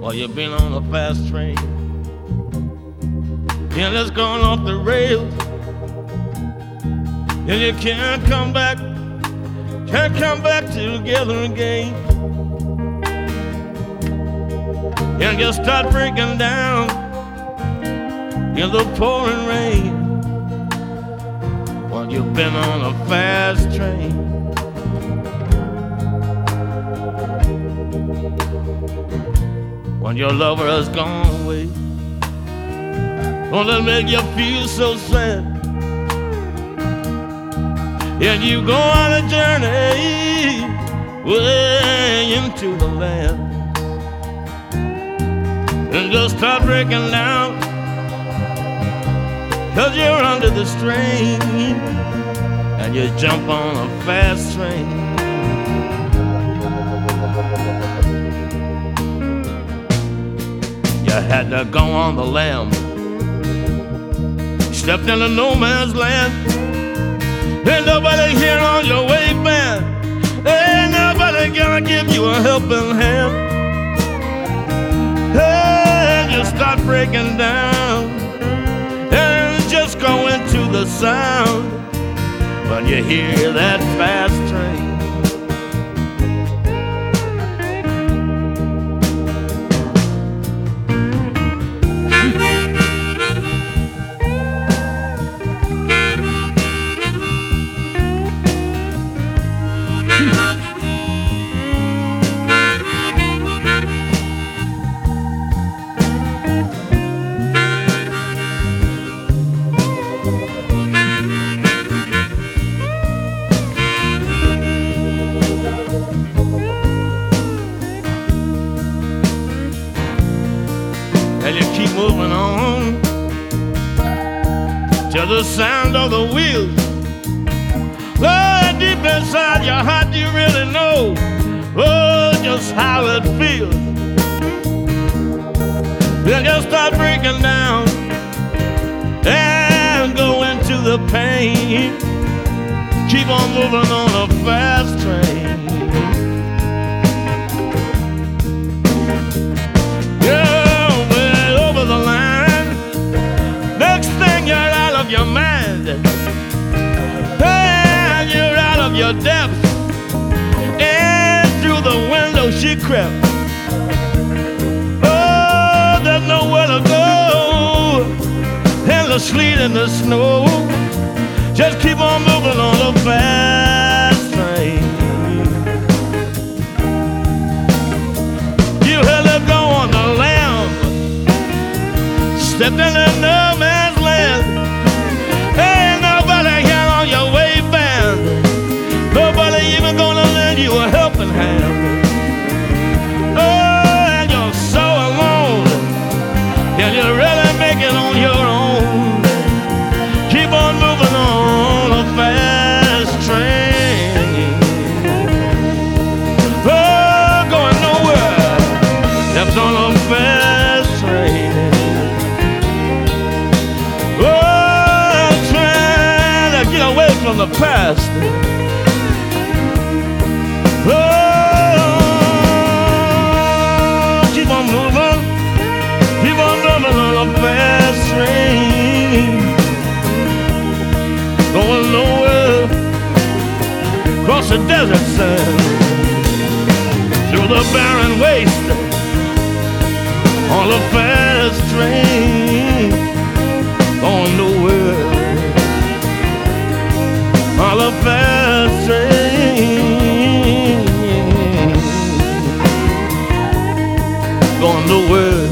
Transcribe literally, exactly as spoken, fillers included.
While you've been on a fast train, and it's gone off the rails, and you can't come back, can't come back together again. And you start breaking down in the pouring rain, while you've been on a fast train. When your lover has gone away, won't it make you feel so sad? And you go on a journey way into the land, and just start breaking down, 'cause you're under the strain, and you jump on a fast train. You had to go on the lam, stepped into no man's land. Ain't nobody here on your way back, ain't nobody gonna give you a helping hand. And you start breaking down, and just go into the sound when you hear that fast train. And you keep moving on to the sound of the wheels. Lord, deep inside your heart you really know, oh, just how it feels. Then you start breaking down and go into the pain. Keep on moving on a fast train. Your mind, and you're out of your depth, and through the window she crept. Oh, there's nowhere to go in the sleet and the snow. Just keep on moving on the fast train. You had to go on the lamb, stepped into no man's land. Ain't nobody here on your way band, nobody even gonna lend you a helping hand. Oh, and you're so alone, and you really make it on your own. Keep on moving on a fast train. Oh, going nowhere, stepped on a fast train. Away from the past. Oh, keep on moving, keep on moving on a fast train. Going nowhere, across the desert sand, through the barren waste, on a fast train. Going nowhere, on a fast train, going nowhere.